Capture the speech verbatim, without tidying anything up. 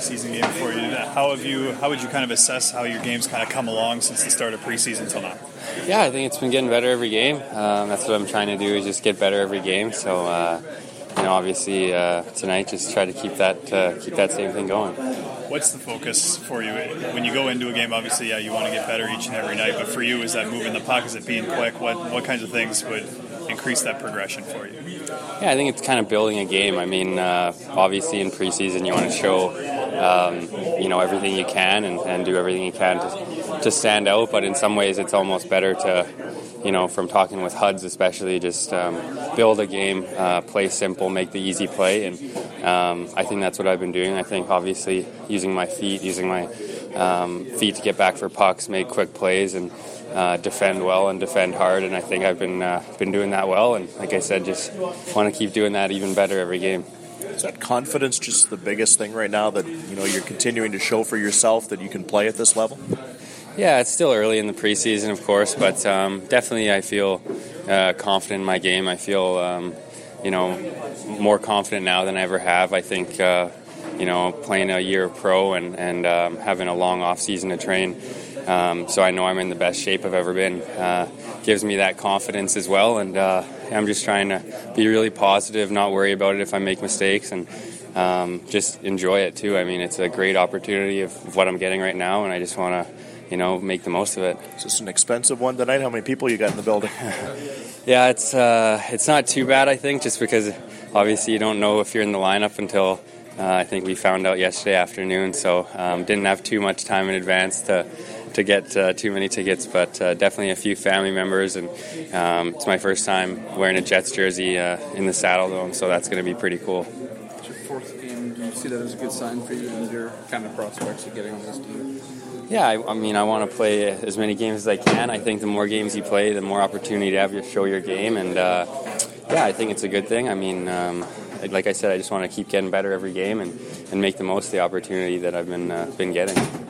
preseason game for you. How have you? How would you kind of assess how your game's kind of come along since the start of preseason till now? Yeah, I think it's been getting better every game. Um, that's what I'm trying to do, is just get better every game. So, uh, you know, obviously uh, tonight, just try to keep that uh, keep that same thing going. What's the focus for you when you go into a game? Obviously, yeah, you want to get better each and every night. But for you, is that moving the puck? Is it being quick? What what kinds of things would increase that progression for you? Yeah, I think it's kind of building a game. I mean, uh, obviously in preseason you want to show, um, you know, everything you can and, and do everything you can to, to stand out. But in some ways it's almost better to, you know, from talking with H U D S especially, just um, build a game, uh, play simple, make the easy play. And um, I think that's what I've been doing. I think obviously using my feet, using my um, feet to get back for pucks, make quick plays, and Uh, defend well and defend hard, and I think I've been uh, been doing that well, and like I said, just want to keep doing that even better every game. Is that confidence just the biggest thing right now, that you know you're continuing to show for yourself that you can play at this level? Yeah, it's still early in the preseason, of course, but um, definitely I feel uh, confident in my game. I feel um, you know more confident now than I ever have. I think uh, you know playing a year of pro and and um, having a long off season to train. Um, so I know I'm in the best shape I've ever been. Uh, gives me that confidence as well, and uh, I'm just trying to be really positive, not worry about it if I make mistakes, and um, just enjoy it too. I mean, it's a great opportunity of, of what I'm getting right now, and I just want to, you know, make the most of it. Is this an expensive one tonight? How many people you got in the building? Yeah, it's uh, it's not too bad, I think, just because obviously you don't know if you're in the lineup until uh, I think we found out yesterday afternoon. So um, didn't have too much time in advance to. to get uh, too many tickets, but uh, definitely a few family members, and um, it's my first time wearing a Jets jersey uh, in the Saddledome, so that's going to be pretty cool. It's your fourth game. Do you see that as a good sign for you and your kind of prospects of getting on this team? Yeah, I, I mean, I want to play as many games as I can. I think the more games you play, the more opportunity you have to show your game, and uh, yeah, I think it's a good thing. I mean, um, like I said, I just want to keep getting better every game and, and make the most of the opportunity that I've been uh, been getting.